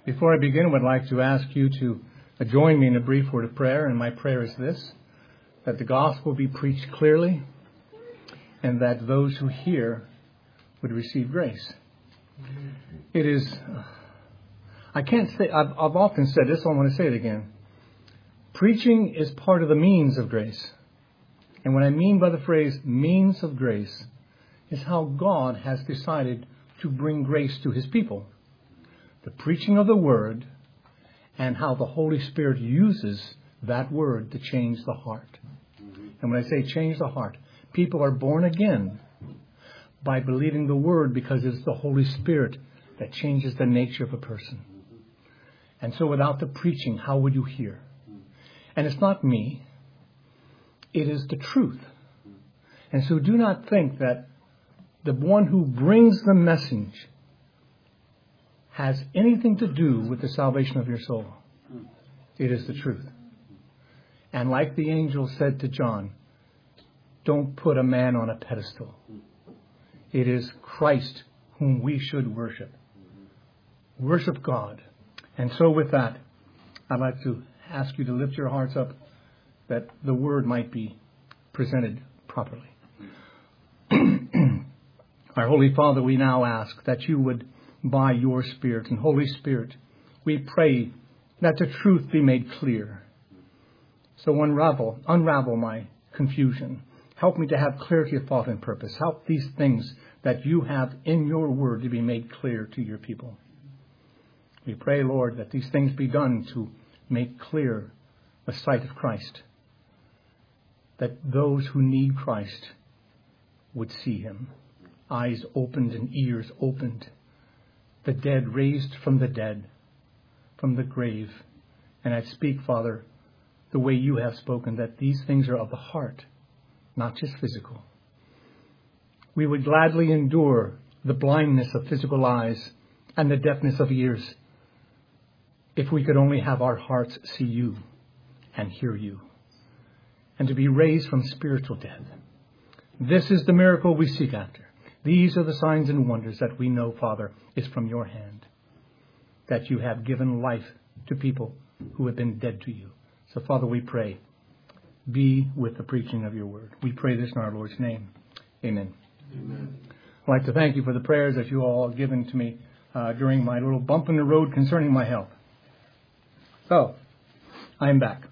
Before I begin, I would like to ask you to join me in a brief word of prayer. And my prayer is this, that the gospel be preached clearly and that those who hear would receive grace. It is, I can't say, I've often said this, so I want to say it again. Preaching is part of the means of grace. And what I mean by the phrase means of grace is how God has decided to bring grace to his people. The preaching of the word and how the Holy Spirit uses that word to change the heart. And when I say change the heart, people are born again by believing the word because it's the Holy Spirit that changes the nature of a person. And so without the preaching, how would you hear? And it's not me. It is the truth. And so do not think that the one who brings the message has anything to do with the salvation of your soul. It is the truth. And like the angel said to John, don't put a man on a pedestal. It is Christ whom we should worship. Worship God. And so with that, I'd like to ask you to lift your hearts up that the word might be presented properly. Our Holy Father, we now ask that you would, by your Spirit and Holy Spirit, we pray that the truth be made clear. So unravel my confusion. Help me to have clarity of thought and purpose. Help these things that you have in your word to be made clear to your people. We pray, Lord, that these things be done to make clear the sight of Christ. That those who need Christ would see him. Eyes opened and ears opened. The dead raised from the dead, from the grave. And I speak, Father, the way you have spoken, that these things are of the heart, not just physical. We would gladly endure the blindness of physical eyes and the deafness of ears if we could only have our hearts see you and hear you, and to be raised from spiritual death. This is the miracle we seek after. These are the signs and wonders that we know, Father, is from your hand, that you have given life to people who have been dead to you. So, Father, we pray, be with the preaching of your word. We pray this in our Lord's name. Amen. Amen. I'd like to thank you for the prayers that you all have given to me during my little bump in the road concerning my health. So, I am back.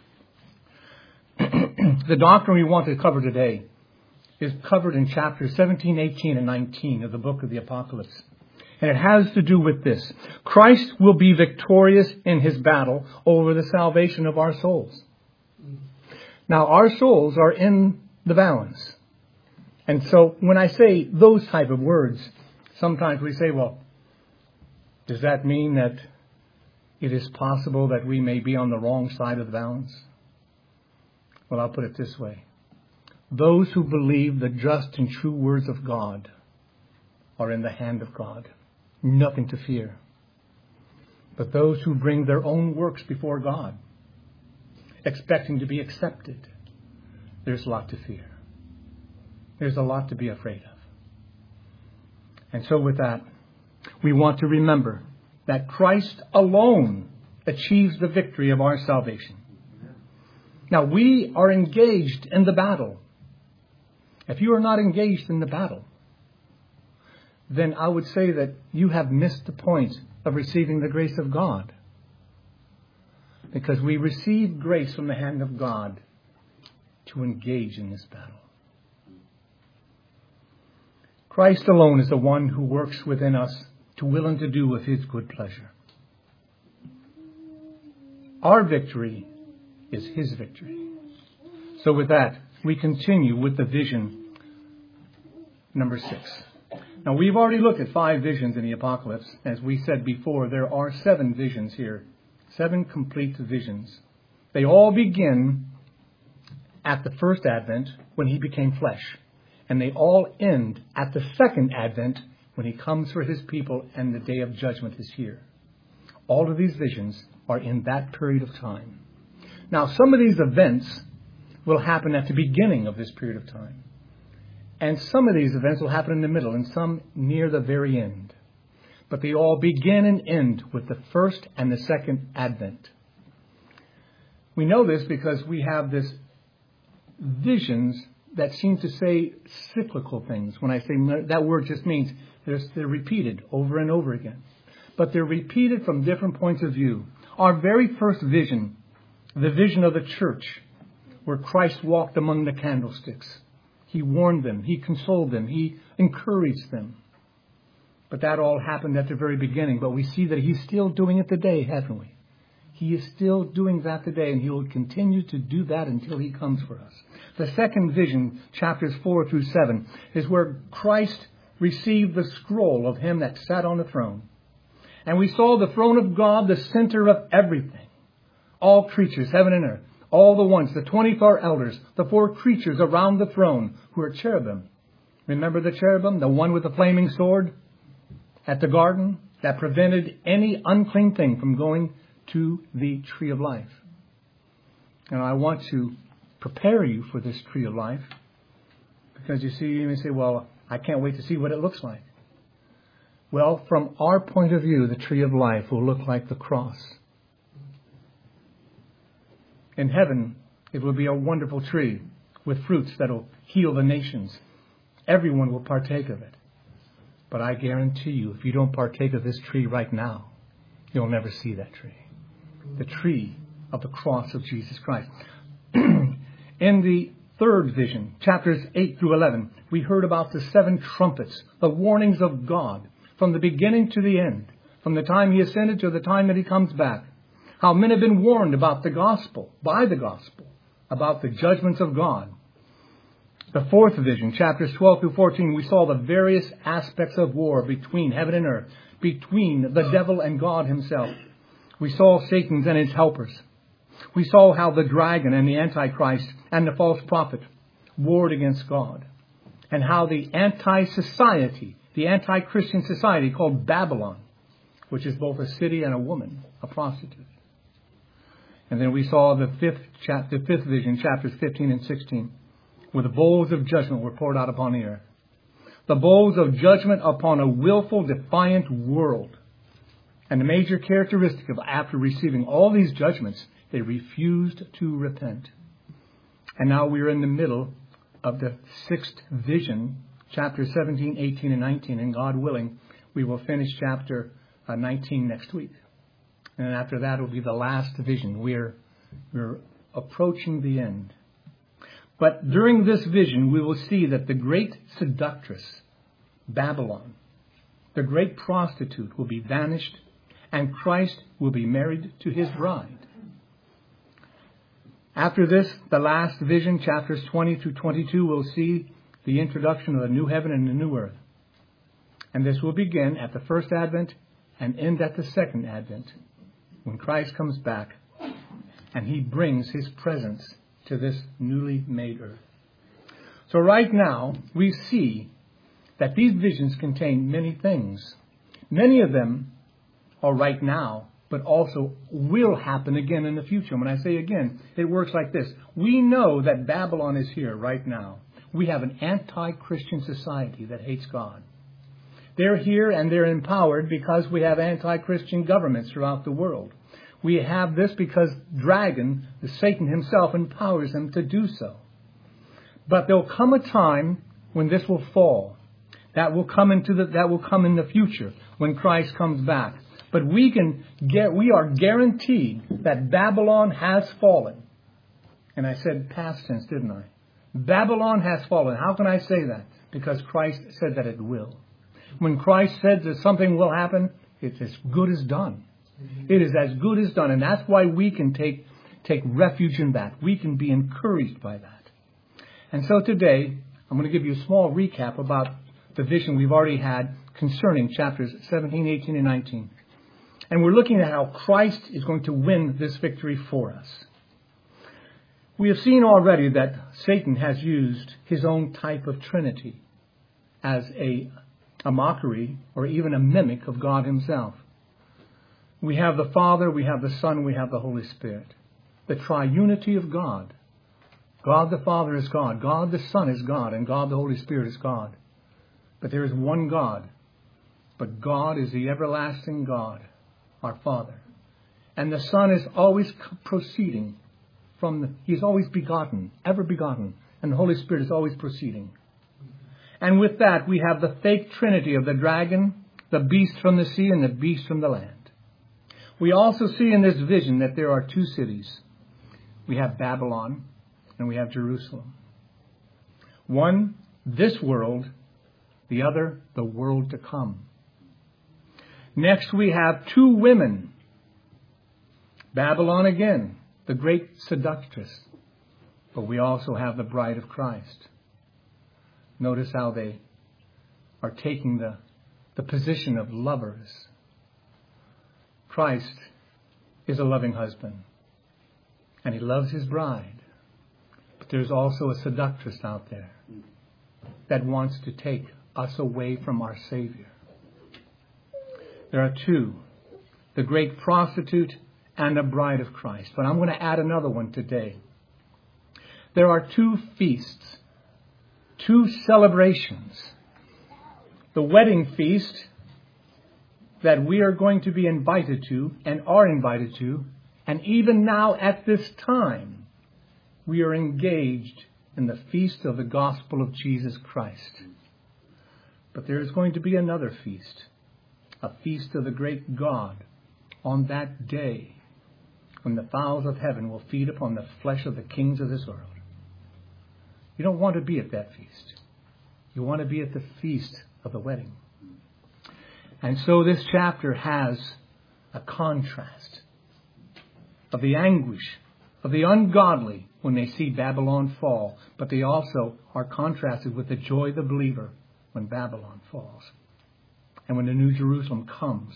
The doctrine we want to cover today is covered in chapters 17, 18, and 19 of the book of the Apocalypse. And it has to do with this. Christ will be victorious in his battle over the salvation of our souls. Now, our souls are in the balance. And so when I say those type of words, sometimes we say, well, does that mean that it is possible that we may be on the wrong side of the balance? Well, I'll put it this way. Those who believe the just and true words of God are in the hand of God. Nothing to fear. But those who bring their own works before God, expecting to be accepted, there's a lot to fear. There's a lot to be afraid of. And so with that, we want to remember that Christ alone achieves the victory of our salvation. Now, we are engaged in the battle. If you are not engaged in the battle, then I would say that you have missed the point of receiving the grace of God. Because we receive grace from the hand of God to engage in this battle. Christ alone is the one who works within us to will and to do of his good pleasure. Our victory is his victory. So with that, we continue with the vision number 6. Now, we've already looked at 5 visions in the Apocalypse. As we said before, there are 7 visions here. 7 complete visions. They all begin at the first advent when he became flesh. And they all end at the second advent when he comes for his people and the day of judgment is here. All of these visions are in that period of time. Now, some of these events will happen at the beginning of this period of time. And some of these events will happen in the middle and some near the very end. but they all begin and end with the first and the second advent. We know this because we have this visions that seem to say cyclical things. When I say that word, just means they're repeated over and over again. But they're repeated from different points of view. Our very first vision, the vision of the church, where Christ walked among the candlesticks. He warned them. He consoled them. He encouraged them. But that all happened at the very beginning. But we see that He's still doing it today, haven't we? He is still doing that today, and He will continue to do that until He comes for us. The second vision, chapters 4 through 7, is where Christ received the scroll of Him that sat on the throne. And we saw the throne of God, the center of everything. All creatures, heaven and earth, all the ones, the 24 elders, the 4 creatures around the throne who are cherubim. Remember the cherubim, the one with the flaming sword at the garden that prevented any unclean thing from going to the tree of life. And I want to prepare you for this tree of life, because you see, you may say, well, I can't wait to see what it looks like. Well, from our point of view, the tree of life will look like the cross. In heaven, it will be a wonderful tree with fruits that will heal the nations. Everyone will partake of it. But I guarantee you, if you don't partake of this tree right now, you'll never see that tree. The tree of the cross of Jesus Christ. In the third vision, chapters 8 through 11, we heard about the 7 trumpets, the warnings of God, from the beginning to the end, from the time He ascended to the time that He comes back. How men have been warned about the gospel, by the gospel, about the judgments of God. The fourth vision, chapters 12 through 14, we saw the various aspects of war between heaven and earth, between the devil and God Himself. We saw Satan and his helpers. We saw how the dragon and the Antichrist and the false prophet warred against God. And how the anti-society, the anti-Christian society called Babylon, which is both a city and a woman, a prostitute. And then we saw the fifth vision, chapters 15 and 16, where the bowls of judgment were poured out upon the earth. The bowls of judgment upon a willful, defiant world. And the major characteristic of after receiving all these judgments, they refused to repent. And now we are in the middle of the sixth vision, chapters 17, 18, and 19. And God willing, we will finish chapter 19 next week. And then after that will be the last vision. We're approaching the end. But during this vision, we will see that the great seductress, Babylon, the great prostitute, will be vanished, and Christ will be married to His bride. After this, the last vision, chapters 20 through 22, we'll see the introduction of the new heaven and the new earth. And this will begin at the first advent and end at the second advent, when Christ comes back and He brings His presence to this newly made earth. So right now, we see that these visions contain many things. Many of them are right now, but also will happen again in the future. When I say again, it works like this. We know that Babylon is here right now. We have an anti-Christian society that hates God. They're here and they're empowered because we have anti-Christian governments throughout the world. We have this because Dragon, the Satan himself, empowers them to do so. But there'll come a time when this will fall. That will come in the future when Christ comes back. But we are guaranteed that Babylon has fallen. And I said past tense, didn't I? Babylon has fallen. How can I say that? Because Christ said that it will. When Christ said that something will happen, it's as good as done. It is as good as done. And that's why we can take refuge in that. We can be encouraged by that. And so today, I'm going to give you a small recap about the vision we've already had concerning chapters 17, 18, and 19. And we're looking at how Christ is going to win this victory for us. We have seen already that Satan has used his own type of Trinity as a mockery or even a mimic of God Himself. We have the Father, we have the Son, we have the Holy Spirit. The triunity of God. God the Father is God. God the Son is God. And God the Holy Spirit is God. But there is one God. But God is the everlasting God, our Father. And the Son is always proceeding He's always begotten, ever begotten. And the Holy Spirit is always proceeding. And with that, we have the fake trinity of the dragon, the beast from the sea, and the beast from the land. We also see in this vision that there are two cities. We have Babylon and we have Jerusalem. One, this world. The other, the world to come. Next, we have two women. Babylon again, the great seductress. But we also have the bride of Christ. Notice how they are taking the position of lovers. Christ is a loving husband, and he loves his bride. But there's also a seductress out there that wants to take us away from our Savior. There are two, the great prostitute and the bride of Christ. But I'm going to add another one today. There are two feasts, two celebrations. The wedding feast that we are going to be invited to and are invited to, and even now at this time, we are engaged in the feast of the gospel of Jesus Christ. But there is going to be another feast, a feast of the great God on that day when the fowls of heaven will feed upon the flesh of the kings of this world. You don't want to be at that feast. You want to be at the feast of the wedding. And so this chapter has a contrast of the anguish of the ungodly when they see Babylon fall, but they also are contrasted with the joy of the believer when Babylon falls and when the New Jerusalem comes.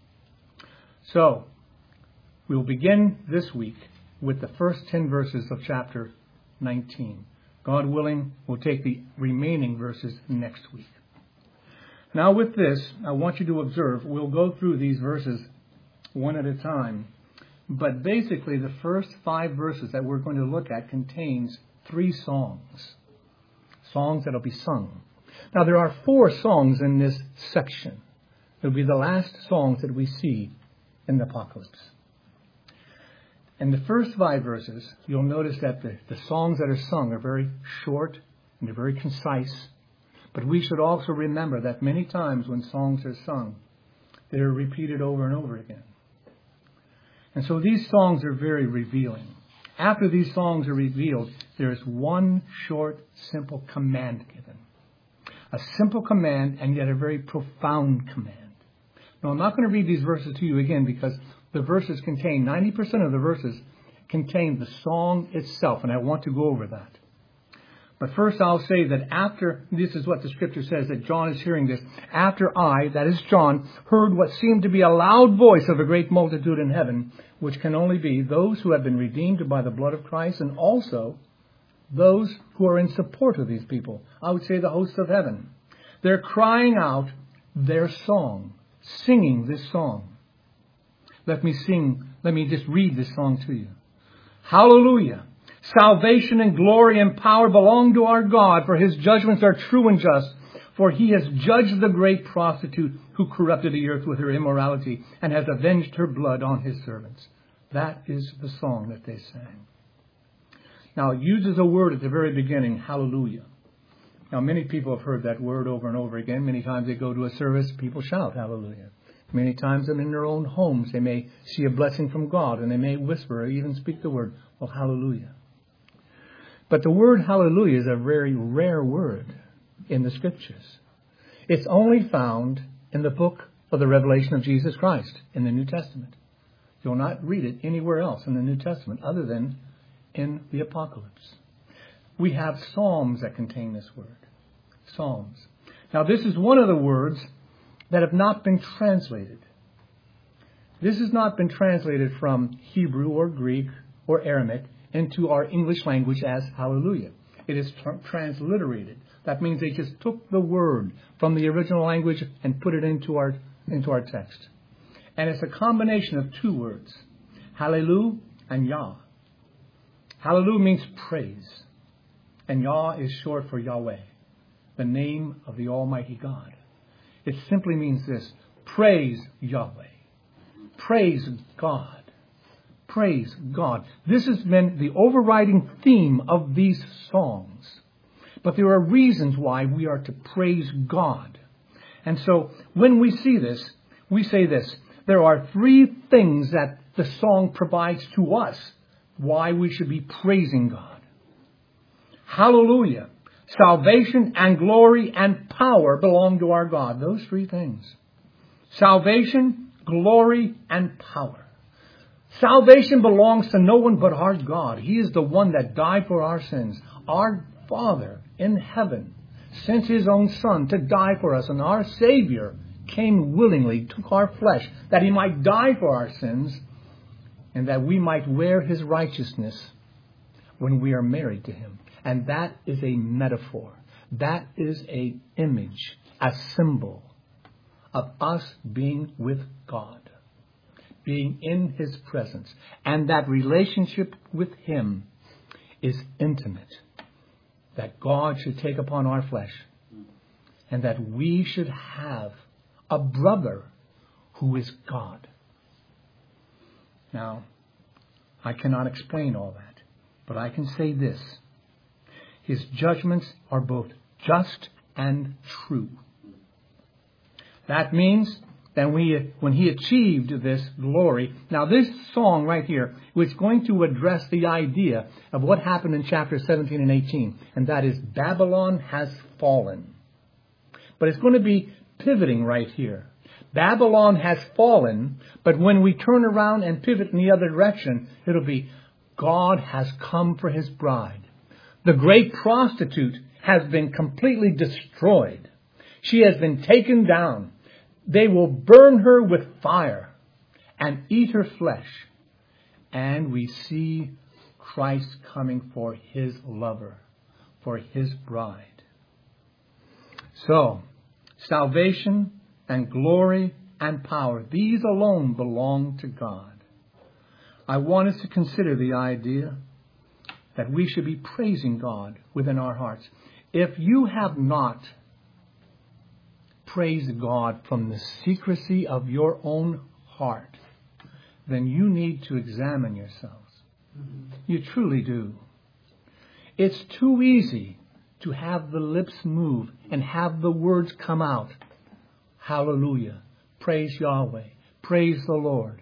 So, we will begin this week with the first 10 verses of chapter 19. God willing, we'll take the remaining verses next week. Now with this, I want you to observe, we'll go through these verses one at a time. But basically, the first 5 verses that we're going to look at contains 3 songs. Songs that will be sung. Now there are 4 songs in this section. It'll be the last songs that we see in the Apocalypse. In the first 5 verses, you'll notice that the songs that are sung are very short and they're very concise. But we should also remember that many times when songs are sung, they're repeated over and over again. And so these songs are very revealing. After these songs are revealed, there is one short, simple command given. A simple command and yet a very profound command. Now, I'm not going to read these verses to you again because the verses contain, 90% of the verses contain the song itself, and I want to go over that. But first I'll say that after, this is what the scripture says, that John is hearing this, after I, that is John, heard what seemed to be a loud voice of a great multitude in heaven, which can only be those who have been redeemed by the blood of Christ, and also those who are in support of these people. I would say the hosts of heaven. They're crying out their song, singing this song. Let me just read this song to you. Hallelujah! Salvation and glory and power belong to our God, for his judgments are true and just. For he has judged the great prostitute who corrupted the earth with her immorality and has avenged her blood on his servants. That is the song that they sang. Now, it uses a word at the very beginning, hallelujah. Now, many people have heard that word over and over again. Many times they go to a service, people shout hallelujah. Many times in their own homes, they may see a blessing from God and they may whisper or even speak the word, well, hallelujah. But the word hallelujah is a very rare word in the scriptures. It's only found in the book of the Revelation of Jesus Christ in the New Testament. You'll not read it anywhere else in the New Testament other than in the Apocalypse. We have psalms that contain this word. Psalms. Now this is one of the words that have not been translated. This has not been translated from Hebrew or Greek or Aramaic into our English language as hallelujah. It is transliterated. That means they just took the word from the original language and put it into our text. And it's a combination of 2 words, hallelujah and Yah. Hallelujah means praise, and Yah is short for Yahweh, the name of the Almighty God. It simply means this: praise Yahweh. Praise God. Praise God. This has been the overriding theme of these songs. But there are reasons why we are to praise God. And so when we see this, we say this: there are three things that the song provides to us why we should be praising God. Hallelujah. Salvation and glory and power belong to our God. Those three things. Salvation, glory, and power. Salvation belongs to no one but our God. He is the one that died for our sins. Our Father in heaven sent His own Son to die for us. And our Savior came willingly, took our flesh, that He might die for our sins and that we might wear His righteousness when we are married to Him. And that is a metaphor. That is an image, a symbol of us being with God, being in His presence. And that relationship with Him is intimate. That God should take upon our flesh. And that we should have a brother who is God. Now, I cannot explain all that. But I can say this: His judgments are both just and true. That means that when He achieved this glory. Now this song right here was going to address the idea of what happened in chapter 17 and 18. And that is Babylon has fallen. But it's going to be pivoting right here. Babylon has fallen, but when we turn around and pivot in the other direction, it'll be God has come for His bride. The great prostitute has been completely destroyed. She has been taken down. They will burn her with fire and eat her flesh. And we see Christ coming for His lover, for His bride. So, salvation and glory and power, these alone belong to God. I want us to consider the idea that we should be praising God within our hearts. If you have not praised God from the secrecy of your own heart, then you need to examine yourselves. You truly do. It's too easy to have the lips move and have the words come out. Hallelujah. Praise Yahweh. Praise the Lord.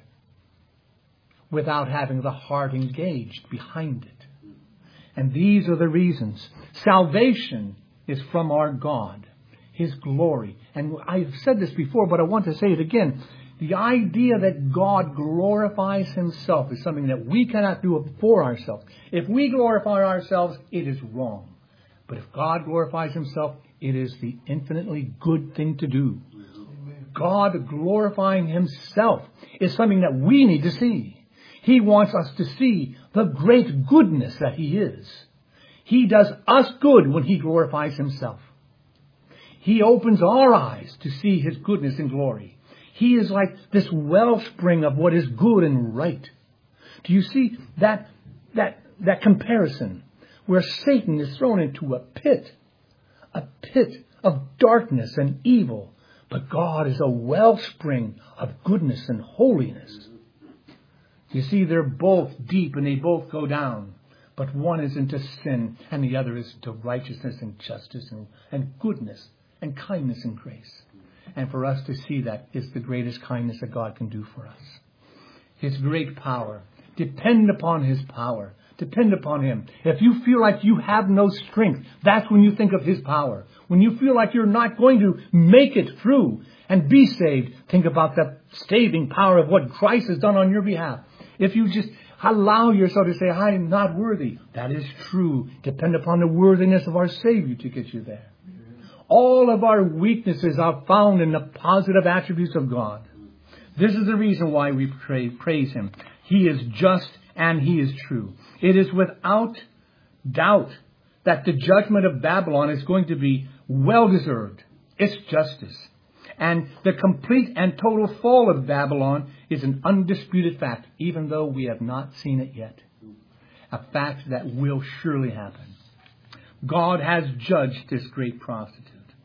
Without having the heart engaged behind it. And these are the reasons. Salvation is from our God. His glory. And I've said this before, but I want to say it again. The idea that God glorifies Himself is something that we cannot do for ourselves. If we glorify ourselves, it is wrong. But if God glorifies Himself, it is the infinitely good thing to do. God glorifying Himself is something that we need to see. He wants us to see the great goodness that He is. He does us good when He glorifies Himself. He opens our eyes to see His goodness and glory. He is like this wellspring of what is good and right. Do you see that comparison where Satan is thrown into a pit of darkness and evil, but God is a wellspring of goodness and holiness. You see, they're both deep and they both go down. But one is into sin and the other is into righteousness and justice and goodness and kindness and grace. And for us to see that is the greatest kindness that God can do for us. His great power. Depend upon His power. Depend upon Him. If you feel like you have no strength, that's when you think of His power. When you feel like you're not going to make it through and be saved, think about the saving power of what Christ has done on your behalf. If you just allow yourself to say, I'm not worthy, that is true. Depend upon the worthiness of our Savior to get you there. All of our weaknesses are found in the positive attributes of God. This is the reason why we praise Him. He is just and He is true. It is without doubt that the judgment of Babylon is going to be well-deserved. It's justice. And the complete and total fall of Babylon is an undisputed fact, even though we have not seen it yet. A fact that will surely happen. God has judged this great prostitute.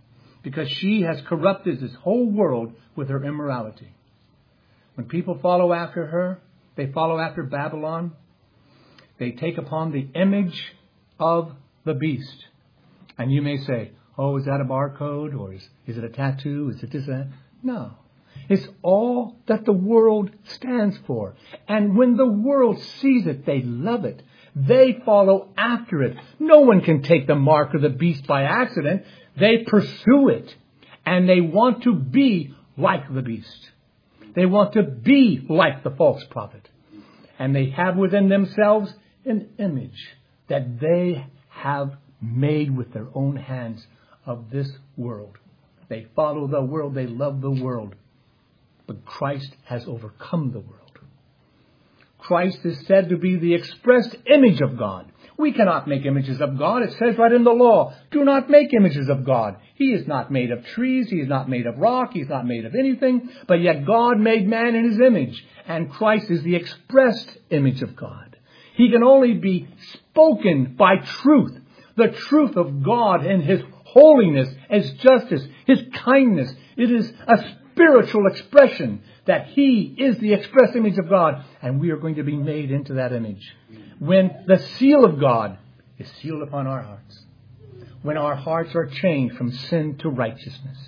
because she has corrupted this whole world with her immorality. When people follow after her, they follow after Babylon. They take upon the image of the beast. And you may say, oh, is that a barcode? Or is it a tattoo? Is it this, that? No. It's all that the world stands for. And when the world sees it, they love it. They follow after it. No one can take the mark of the beast by accident. They pursue it. And they want to be like the beast. They want to be like the false prophet. And they have within themselves an image that they have made with their own hands of this world. They follow the world. They love the world. But Christ has overcome the world. Christ is said to be the expressed image of God. We cannot make images of God. It says right in the law, do not make images of God. He is not made of trees. He is not made of rock. He is not made of anything. But yet God made man in his image. And Christ is the expressed image of God. He can only be spoken by truth. The truth of God and His holiness, His justice, His kindness. It is a spiritual expression that He is the express image of God. And we are going to be made into that image. When the seal of God is sealed upon our hearts. When our hearts are changed from sin to righteousness.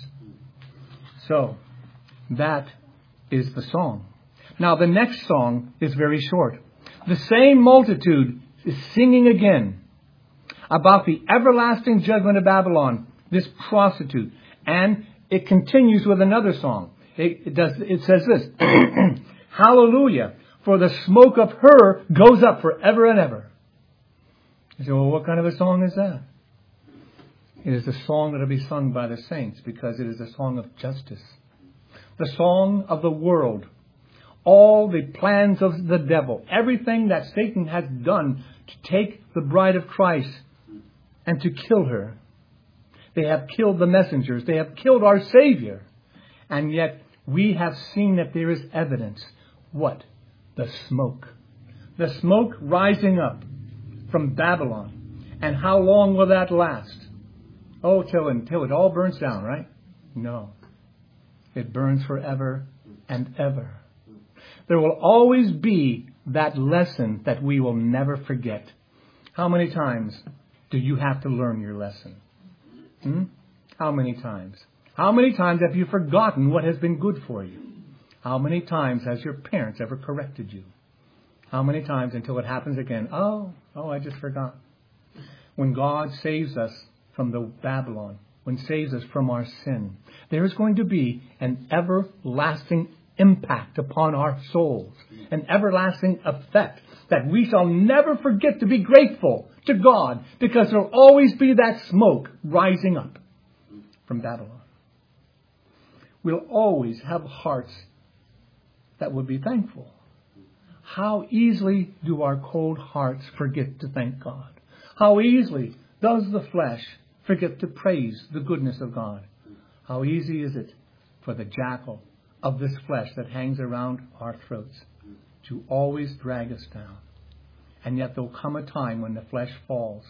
So, that is the song. Now, the next song is very short. The same multitude is singing again about the everlasting judgment of Babylon, this prostitute. And it continues with another song. It says this, hallelujah, for the smoke of her goes up forever and ever. You say, well, what kind of a song is that? It is a song that will be sung by the saints because it is a song of justice. The song of the world. All the plans of the devil. Everything that Satan has done to take the bride of Christ and to kill her. They have killed the messengers. They have killed our Savior. And yet we have seen that there is evidence. What? The smoke. The smoke rising up from Babylon. And how long will that last? Oh, till it all burns down, right? No. It burns forever and ever. There will always be that lesson that we will never forget. How many times do you have to learn your lesson? How many times? How many times have you forgotten what has been good for you? How many times has your parents ever corrected you? How many times until it happens again? Oh, I just forgot. When God saves us from the Babylon, when saves us from our sin, there is going to be an everlasting impact upon our souls, an everlasting effect that we shall never forget to be grateful to God, because there will always be that smoke rising up from Babylon. We'll always have hearts that would be thankful. How easily do our cold hearts forget to thank God? How easily does the flesh forget to praise the goodness of God? How easy is it for the jackal of this flesh that hangs around our throats to always drag us down? And yet there'll come a time when the flesh falls.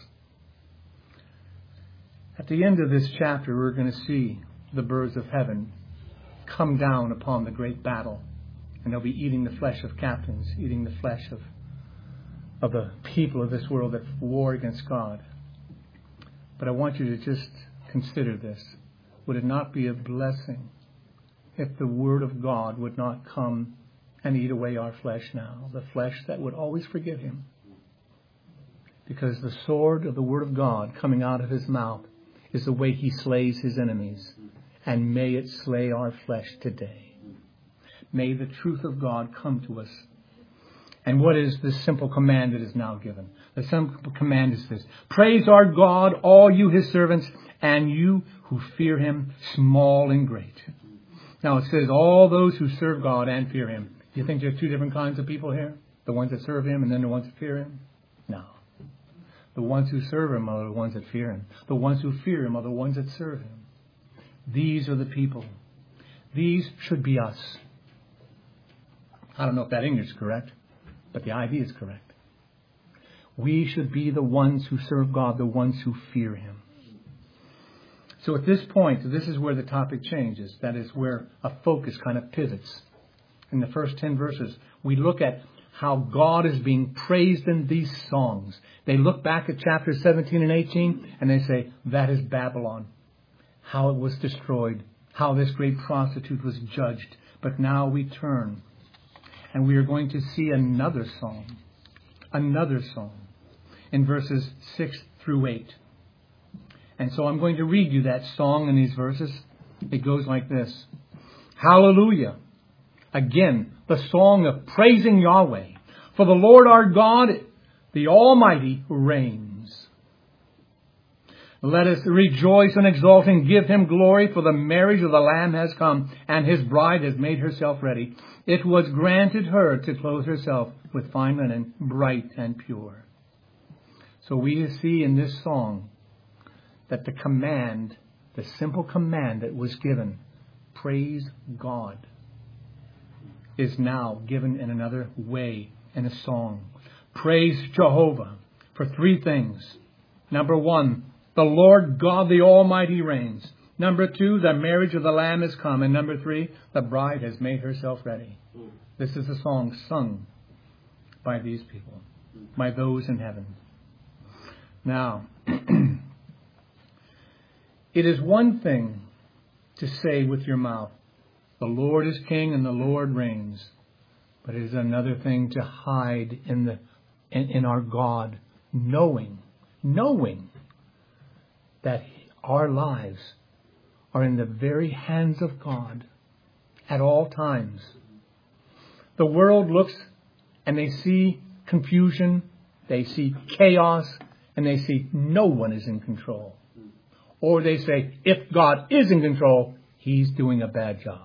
At the end of this chapter, we're going to see the birds of heaven come down upon the great battle. And they'll be eating the flesh of captains, eating the flesh of the people of this world that war against God. But I want you to just consider this. Would it not be a blessing if the Word of God would not come and eat away our flesh now? The flesh that would always forget Him. Because the sword of the Word of God coming out of His mouth is the way He slays His enemies. And may it slay our flesh today. May the truth of God come to us. And what is the simple command that is now given? The simple command is this. Praise our God, all you His servants, and you who fear Him, small and great. Now it says all those who serve God and fear Him. Do you think there are two different kinds of people here? The ones that serve Him and then the ones that fear Him? No. The ones who serve Him are the ones that fear Him. The ones who fear Him are the ones that serve Him. These are the people. These should be us. I don't know if that English is correct, but the idea is correct. We should be the ones who serve God, the ones who fear Him. So at this point, this is where the topic changes. That is where a focus kind of pivots. In the first 10 verses, we look at how God is being praised in these songs. They look back at chapters 17 and 18 and they say, that is Babylon. How it was destroyed. How this great prostitute was judged. But now we turn and we are going to see another song. Another song in verses 6 through 8. And so I'm going to read you that song in these verses. It goes like this. Hallelujah. Again, the song of praising Yahweh. For the Lord our God, the Almighty, reigns. Let us rejoice and exult and give him glory, for the marriage of the Lamb has come, and his bride has made herself ready. It was granted her to clothe herself with fine linen, bright and pure. So we see in this song that the command, the simple command that was given, praise God, is now given in another way in a song. Praise Jehovah for 3 things. Number 1, the Lord God the Almighty reigns. Number 2, the marriage of the Lamb has come. And number 3, the bride has made herself ready. This is a song sung by these people, by those in heaven. Now, it is one thing to say with your mouth, the Lord is king and the Lord reigns. But it is another thing to hide in our God, knowing that our lives are in the very hands of God at all times. The world looks and they see confusion, they see chaos, and they see no one is in control. Or they say, if God is in control, he's doing a bad job.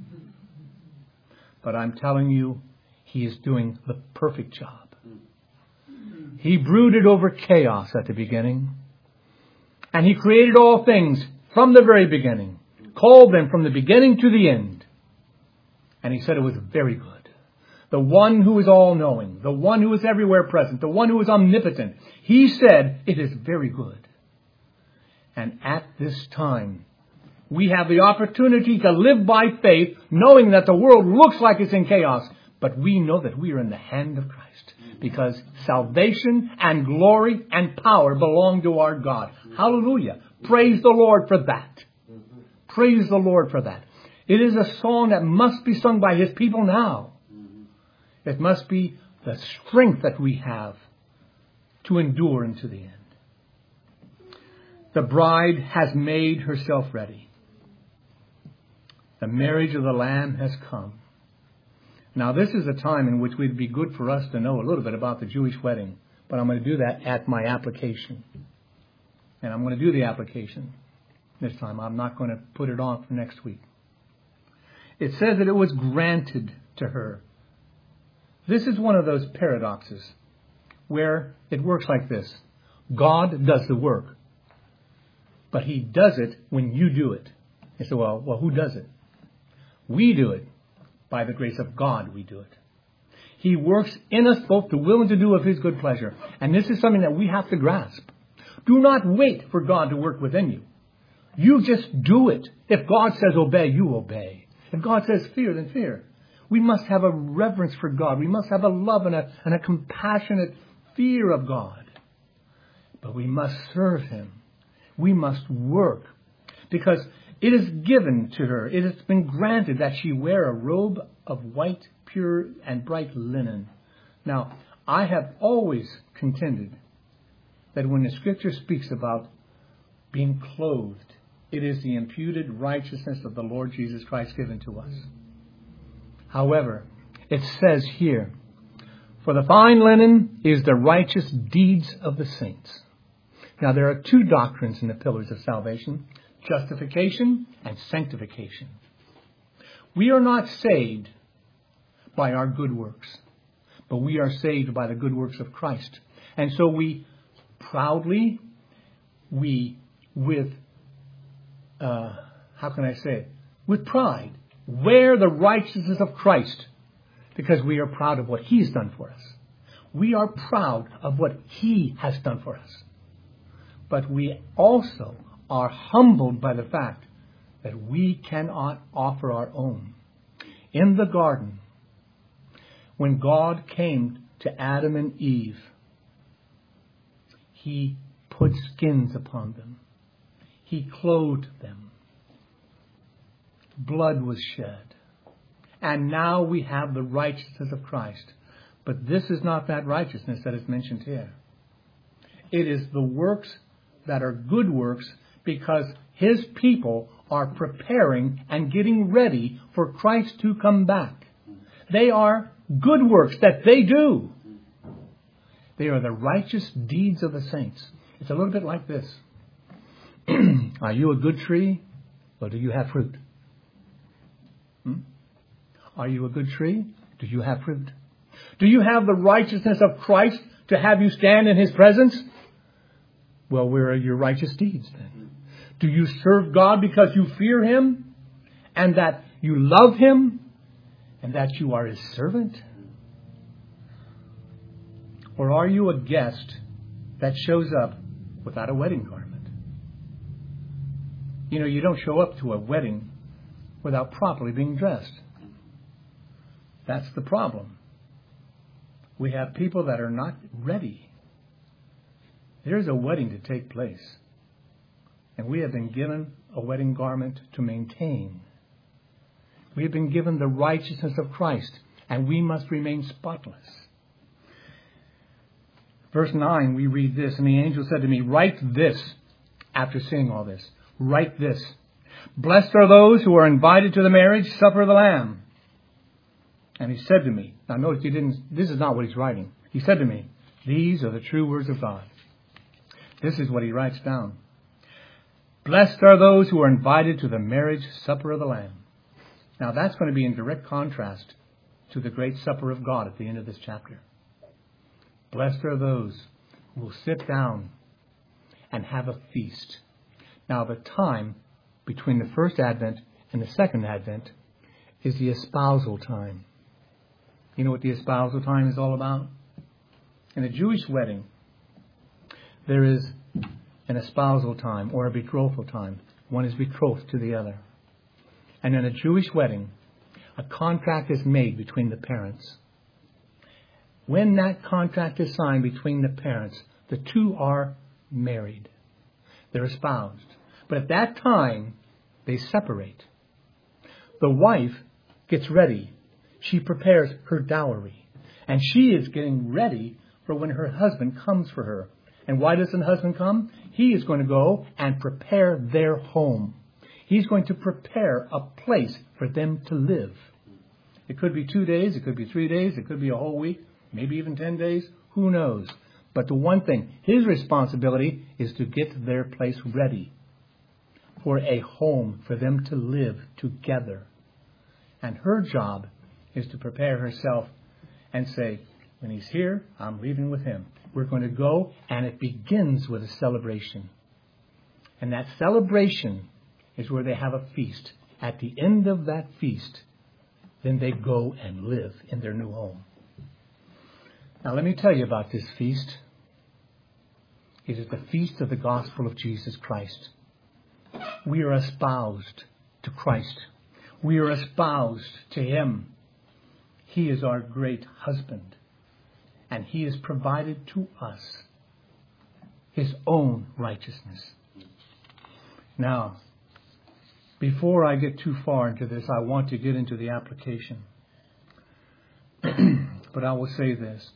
But I'm telling you, he is doing the perfect job. He brooded over chaos at the beginning. And he created all things from the very beginning. Called them from the beginning to the end. And he said it was very good. The one who is all-knowing. The one who is everywhere present. The one who is omnipotent. He said it is very good. And at this time, we have the opportunity to live by faith, knowing that the world looks like it's in chaos. But we know that we are in the hand of Christ. Because salvation and glory and power belong to our God. Hallelujah. Praise the Lord for that. Praise the Lord for that. It is a song that must be sung by his people now. It must be the strength that we have to endure into the end. The bride has made herself ready. The marriage of the Lamb has come. Now, this is a time in which it would be good for us to know a little bit about the Jewish wedding. But I'm going to do that at my application. And I'm going to do the application this time. I'm not going to put it on for next week. It says that it was granted to her. This is one of those paradoxes where it works like this. God does the work. But he does it when you do it. You say, well, who does it? We do it. By the grace of God, we do it. He works in us both to will and to do of his good pleasure. And this is something that we have to grasp. Do not wait for God to work within you. You just do it. If God says obey, you obey. If God says fear, then fear. We must have a reverence for God. We must have a love and a compassionate fear of God. But we must serve him. We must work. Because it is given to her. It has been granted that she wear a robe of white, pure, and bright linen. Now, I have always contended that when the Scripture speaks about being clothed, it is the imputed righteousness of the Lord Jesus Christ given to us. However, it says here, for the fine linen is the righteous deeds of the saints. Now, there are 2 doctrines in the pillars of salvation. Justification and sanctification. We are not saved by our good works, but we are saved by the good works of Christ. And so we proudly, with pride, wear the righteousness of Christ because we are proud of what he's done for us. We are proud of what he has done for us. But we also are humbled by the fact that we cannot offer our own. In the garden, when God came to Adam and Eve, He put skins upon them. He clothed them. Blood was shed. And now we have the righteousness of Christ. But this is not that righteousness that is mentioned here. It is the works that are good works because His people are preparing and getting ready for Christ to come back. They are good works that they do. They are the righteous deeds of the saints. It's a little bit like this. Are you a good tree, or do you have fruit? Are you a good tree? Do you have fruit? Do you have the righteousness of Christ to have you stand in His presence? Well, where are your righteous deeds then? Do you serve God because you fear Him and that you love Him and that you are His servant? Or are you a guest that shows up without a wedding garment? You know, you don't show up to a wedding without properly being dressed. That's the problem. We have people that are not ready. There's a wedding to take place. And we have been given a wedding garment to maintain. We have been given the righteousness of Christ, and we must remain spotless. Verse 9, we read this, and the angel said to me, write this, after saying all this, write this. Blessed are those who are invited to the marriage supper of the Lamb. And he said to me, now notice this is not what he's writing. He said to me, these are the true words of God. This is what he writes down. Blessed are those who are invited to the marriage supper of the Lamb. Now that's going to be in direct contrast to the great supper of God at the end of this chapter. Blessed are those who will sit down and have a feast. Now the time between the first Advent and the second Advent is the espousal time. You know what the espousal time is all about? In a Jewish wedding, there is an espousal time or a betrothal time. One is betrothed to the other. And in a Jewish wedding, a contract is made between the parents. When that contract is signed between the parents, the two are married. They're espoused. But at that time, they separate. The wife gets ready. She prepares her dowry. And she is getting ready for when her husband comes for her. And why doesn't the husband come? He is going to go and prepare their home. He's going to prepare a place for them to live. It could be 2 days. It could be 3 days. It could be a whole week. Maybe even 10 days. Who knows? But the one thing, his responsibility is to get their place ready for a home for them to live together. And her job is to prepare herself and say, when he's here, I'm leaving with him. We're going to go, and it begins with a celebration. And that celebration is where they have a feast. At the end of that feast, then they go and live in their new home. Now let me tell you about this feast. It is the feast of the gospel of Jesus Christ. We are espoused to Christ. We are espoused to Him. He is our great husband. And He has provided to us His own righteousness. Now, before I get too far into this, I want to get into the application. But I will say this.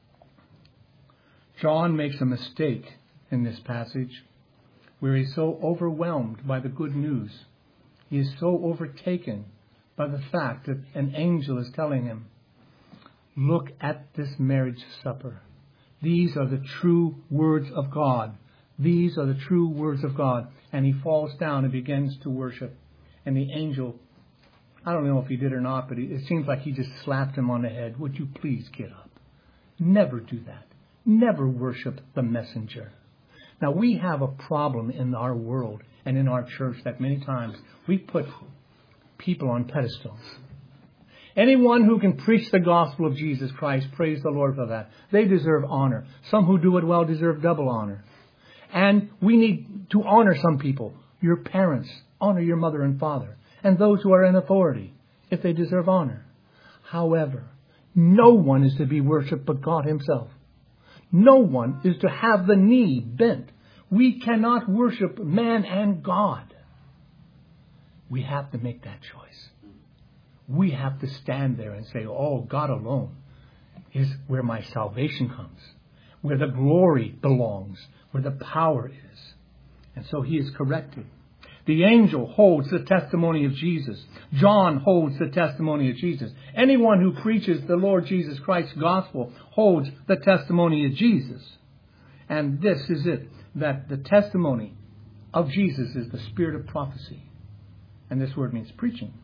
John makes a mistake in this passage where he's so overwhelmed by the good news. He is so overtaken by the fact that an angel is telling him, look at this marriage supper. These are the true words of God. These are the true words of God. And he falls down and begins to worship. And the angel, I don't know if he did or not, but it seems like he just slapped him on the head. Would you please get up? Never do that. Never worship the messenger. Now, we have a problem in our world and in our church that many times we put people on pedestals. Anyone who can preach the gospel of Jesus Christ, praise the Lord for that. They deserve honor. Some who do it well deserve double honor. And we need to honor some people. Your parents, honor your mother and father, and those who are in authority, if they deserve honor. However, no one is to be worshipped but God himself. No one is to have the knee bent. We cannot worship man and God. We have to make that choice. We have to stand there and say, oh, God alone is where my salvation comes, where the glory belongs, where the power is. And so he is corrected. The angel holds the testimony of Jesus. John holds the testimony of Jesus. Anyone who preaches the Lord Jesus Christ's gospel holds the testimony of Jesus. And this is it, that the testimony of Jesus is the spirit of prophecy. And this word means preaching.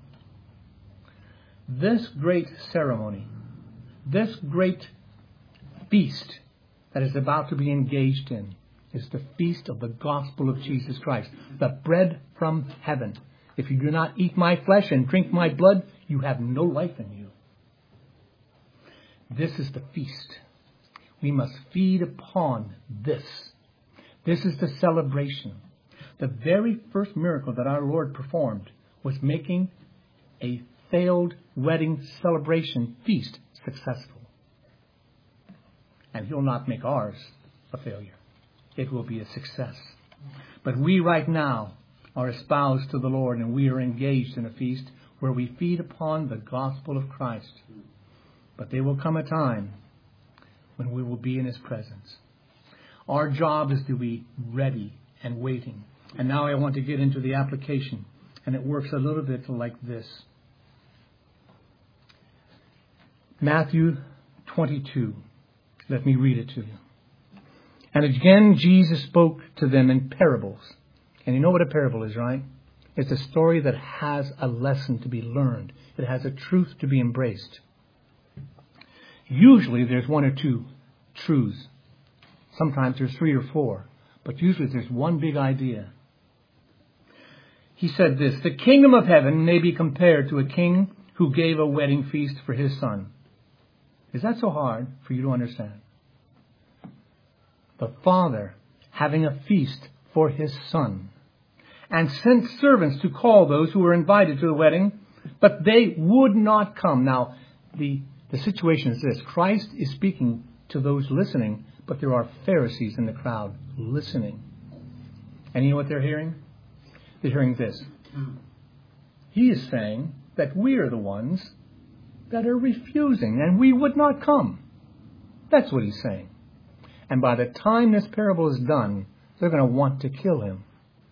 This great ceremony, this great feast that is about to be engaged in, is the feast of the gospel of Jesus Christ, the bread from heaven. If you do not eat my flesh and drink my blood, you have no life in you. This is the feast. We must feed upon this. This is the celebration. The very first miracle that our Lord performed was making a failed wedding celebration feast successful. And he'll not make ours a failure. It will be a success. But we right now are espoused to the Lord, and we are engaged in a feast where we feed upon the gospel of Christ. But there will come a time when we will be in his presence. Our job is to be ready and waiting. And now I want to get into the application, and it works a little bit like this. Matthew 22. Let me read it to you. And again, Jesus spoke to them in parables. And you know what a parable is, right? It's a story that has a lesson to be learned. It has a truth to be embraced. Usually there's one or two truths. Sometimes there's 3 or 4. But usually there's one big idea. He said this: the kingdom of heaven may be compared to a king who gave a wedding feast for his son. Is that so hard for you to understand? The father having a feast for his son, and sent servants to call those who were invited to the wedding, but they would not come. Now, the situation is this. Christ is speaking to those listening, but there are Pharisees in the crowd listening. And you know what they're hearing? They're hearing this. He is saying that we are the ones that are refusing, and we would not come. That's what he's saying. And by the time this parable is done, they're going to want to kill him.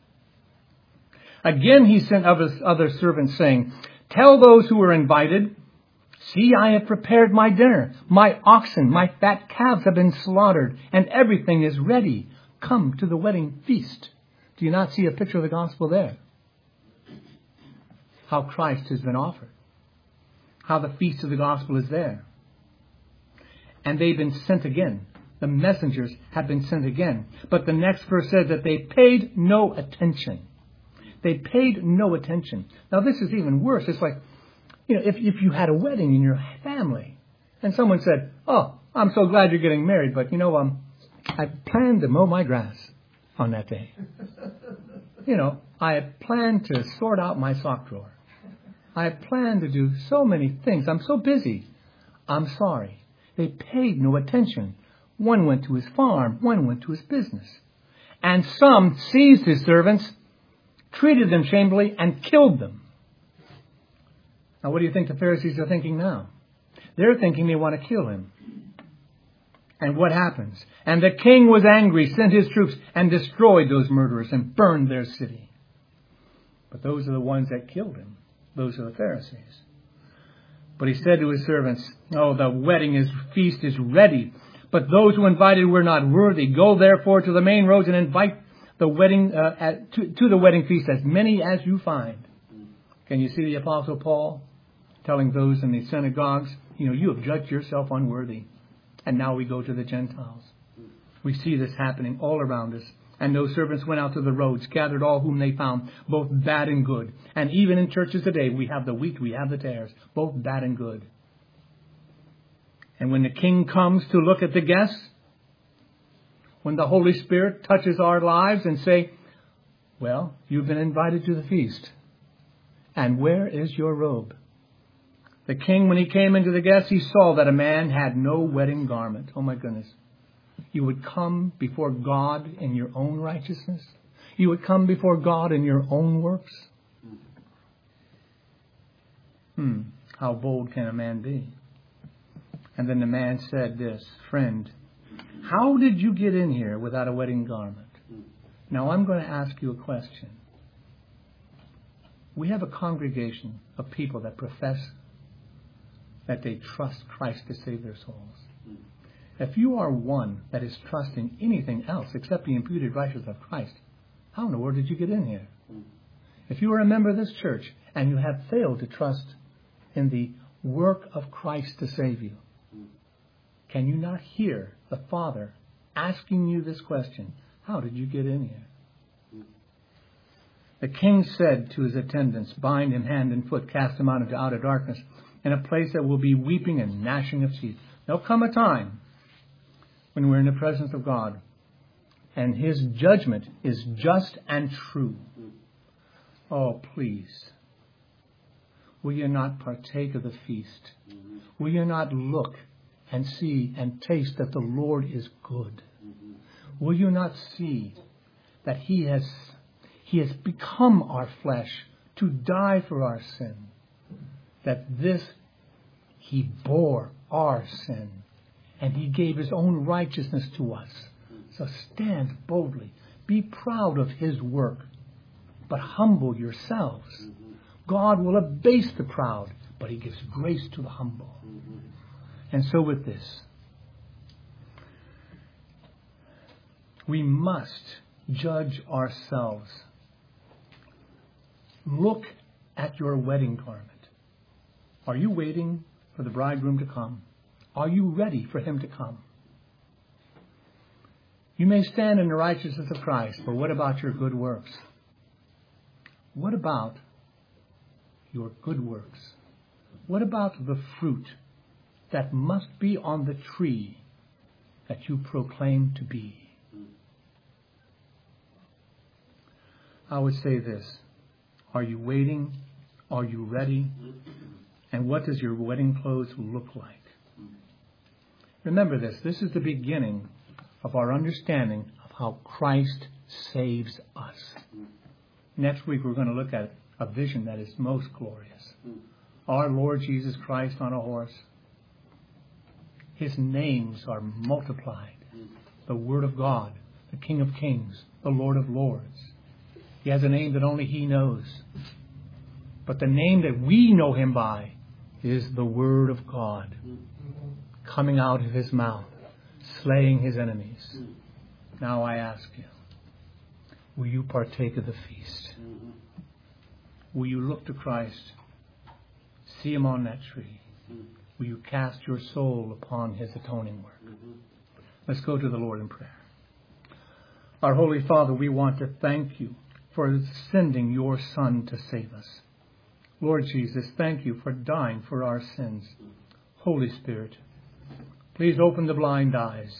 Again, he sent other servants saying, tell those who were invited, see, I have prepared my dinner. My oxen, my fat calves have been slaughtered, and everything is ready. Come to the wedding feast. Do you not see a picture of the gospel there? How Christ has been offered. How the feast of the gospel is there. And they've been sent again. The messengers have been sent again. But the next verse says that they paid no attention. They paid no attention. Now this is even worse. It's like, if you had a wedding in your family and someone said, oh, I'm so glad you're getting married, but I planned to mow my grass on that day. I had planned to sort out my sock drawer. I had planned to do so many things. I'm so busy. I'm sorry. They paid no attention. One went to his farm. One went to his business. And some seized his servants, treated them shamefully, and killed them. Now, what do you think the Pharisees are thinking now? They're thinking they want to kill him. And what happens? And the king was angry, sent his troops, and destroyed those murderers and burned their city. But those are the ones that killed him. Those are the Pharisees. But he said to his servants, oh, the wedding feast is ready, but those who invited were not worthy. Go therefore to the main roads and invite the wedding to the wedding feast as many as you find. Can you see the Apostle Paul telling those in the synagogues, you have judged yourself unworthy. And now we go to the Gentiles. We see this happening all around us. And those servants went out to the roads, gathered all whom they found, both bad and good. And even in churches today, we have the wheat, we have the tares, both bad and good. And when the king comes to look at the guests, when the Holy Spirit touches our lives and say, Well, you've been invited to the feast. And where is your robe? The king, when he came into the guests, he saw that a man had no wedding garment. Oh my goodness. You would come before God in your own righteousness? You would come before God in your own works? How bold can a man be? And then the man said this, friend, how did you get in here without a wedding garment? Now I'm going to ask you a question. We have a congregation of people that profess that they trust Christ to save their souls. If you are one that is trusting anything else except the imputed righteousness of Christ, how in the world did you get in here? If you are a member of this church and you have failed to trust in the work of Christ to save you, can you not hear the Father asking you this question? How did you get in here? The king said to his attendants, bind him hand and foot, cast him out into outer darkness, in a place that will be weeping and gnashing of teeth. There'll come a time when we're in the presence of God, and His judgment is just and true. Oh, please, will you not partake of the feast? Will you not look and see and taste that the Lord is good? Will you not see that He has become our flesh to die for our sin? That this, He bore our sin and He gave His own righteousness to us. So stand boldly. Be proud of His work, but humble yourselves. God will abase the proud, but He gives grace to the humble. And so with this, we must judge ourselves. Look at your wedding garment. Are you waiting for the bridegroom to come? Are you ready for Him to come? You may stand in the righteousness of Christ, but what about your good works? What about your good works? What about the fruit that must be on the tree that you proclaim to be? I would say this. Are you waiting? Are you ready? And what does your wedding clothes look like? Remember this. This is the beginning of our understanding of how Christ saves us. Next week we're going to look at a vision that is most glorious. Our Lord Jesus Christ on a horse. His names are multiplied. The Word of God, the King of Kings, the Lord of Lords. He has a name that only He knows. But the name that we know Him by is the Word of God, coming out of His mouth, slaying His enemies. Now I ask you, will you partake of the feast? Will you look to Christ, see Him on that tree? Will you cast your soul upon His atoning work? Let's go to the Lord in prayer. Our Holy Father, we want to thank You for sending Your Son to save us. Lord Jesus, thank You for dying for our sins. Holy Spirit, please open the blind eyes.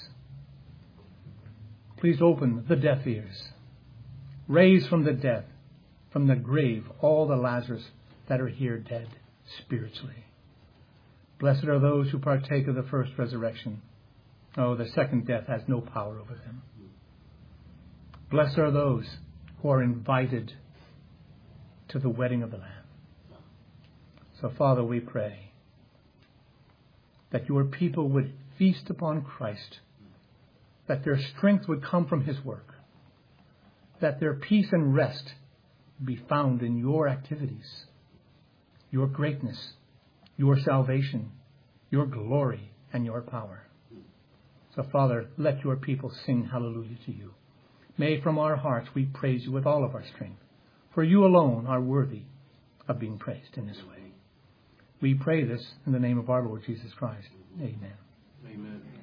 Please open the deaf ears. Raise from the dead, from the grave, all the Lazarus that are here dead spiritually. Blessed are those who partake of the first resurrection. Oh, the second death has no power over them. Blessed are those who are invited to the wedding of the Lamb. So, Father, we pray that Your people would feast upon Christ, that their strength would come from His work, that their peace and rest be found in Your activities, Your greatness, Your salvation, Your glory, and Your power. So, Father, let Your people sing hallelujah to You. May from our hearts we praise You with all of our strength, for You alone are worthy of being praised in this way. We pray this in the name of our Lord Jesus Christ. Amen. Amen.